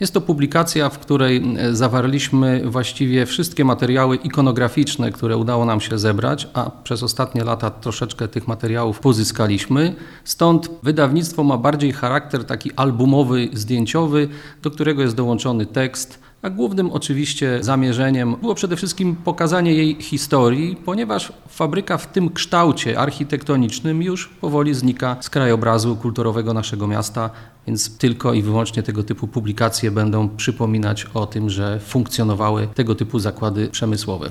Jest to publikacja, w której zawarliśmy właściwie wszystkie materiały ikonograficzne, które udało nam się zebrać, a przez ostatnie lata troszeczkę tych materiałów pozyskaliśmy. Stąd wydawnictwo ma bardziej charakter taki albumowy, zdjęciowy, do którego jest dołączony tekst, a głównym oczywiście zamierzeniem było przede wszystkim pokazanie jej historii, ponieważ fabryka w tym kształcie architektonicznym już powoli znika z krajobrazu kulturowego naszego miasta, więc tylko i wyłącznie tego typu publikacje będą przypominać o tym, że funkcjonowały tego typu zakłady przemysłowe.